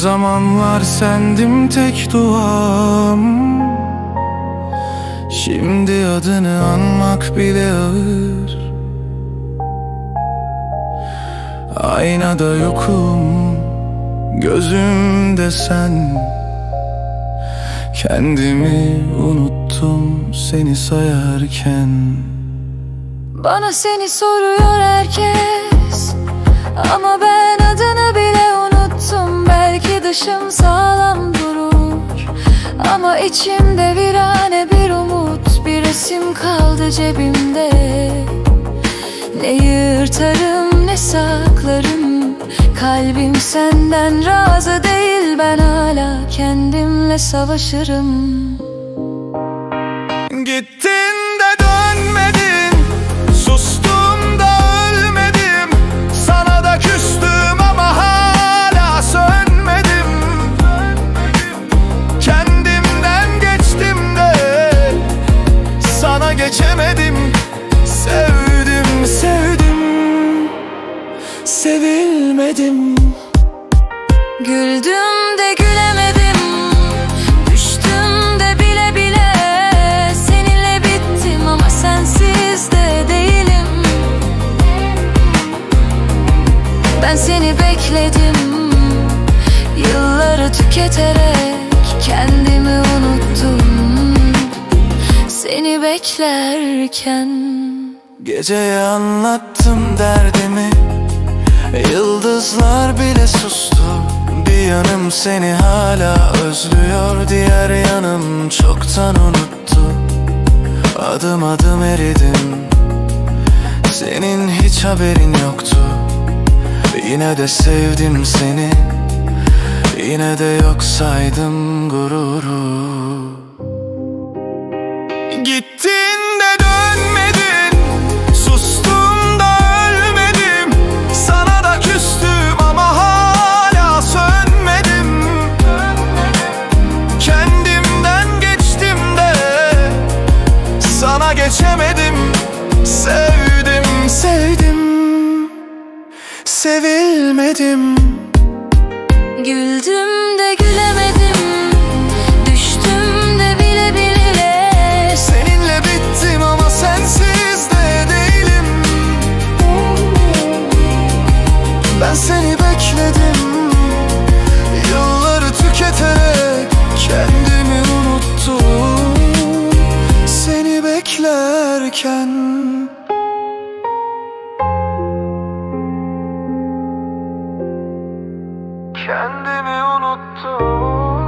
zamanlar sendim tek duam. Şimdi adını anmak bile ağır. Aynada yokum, gözümde sen. Kendimi unuttum seni sayarken. Bana seni soruyor herkes, ama ben adını bile unuttum. Belki dışım sağlam durur, ama içimde virane bir umut. Bir resim kaldı cebimde, ne yırtarım ne saklarım. Kalbim senden razı değil, ben hala kendimle savaşırım. Gittin de dönmedin, sustum da ölmedim. Sana da küstüm ama hala sönmedim. Kendimden geçtim de sana geçemedim. Sevdim, sevdim, sevilmedim. Güldüm de gülemedim, düştüm de bile bile. Seninle bittim ama sensiz de değilim. Ben seni bekledim, yılları tüketerek kendimi unuttum. Seni beklerken Geceye anlattım derdimi, yıldızlar bile sustu. Bir yanım seni hala özlüyor, diğer yanım çoktan unuttu. Adım adım eridim, senin hiç haberin yoktu. Yine de sevdim seni, yine de yok saydım gururu. Gittin de dönmedin, sustum da ölmedim. Sana da küstüm ama hala sönmedim. Kendimden geçtim de sana geçemedim. Sevdim, sevdim, sevilmedim. güldüm de gülemedim, düştüm de bile bile. Seninle bittim ama sensiz de değilim. Ben seni bekledim, yılları tüketerek kendimi unuttum. Seni beklerken kendimi unuttum.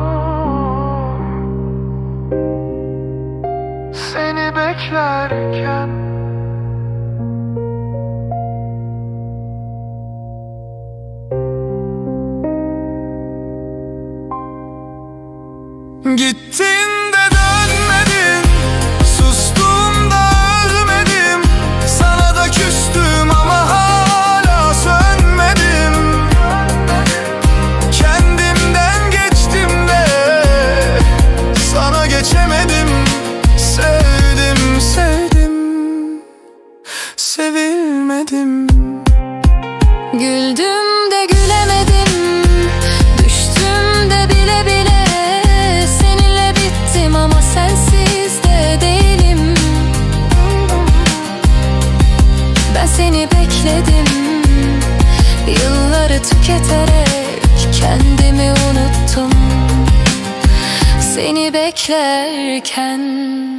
Seni beklerken. Gittin de dönmedin, sustum da ölmedim. Sana da küstüm ama hala sönmedim. Kendimden geçtim de sana geçemedim. Sevdim, sevdim, sevilmedim. Güldüm de gülemedim, düştüm de bile bile. Seninle bittim ama sensiz de değilim. Ben seni bekledim, yılları tüketerek kendimi unuttum. Seni beklerken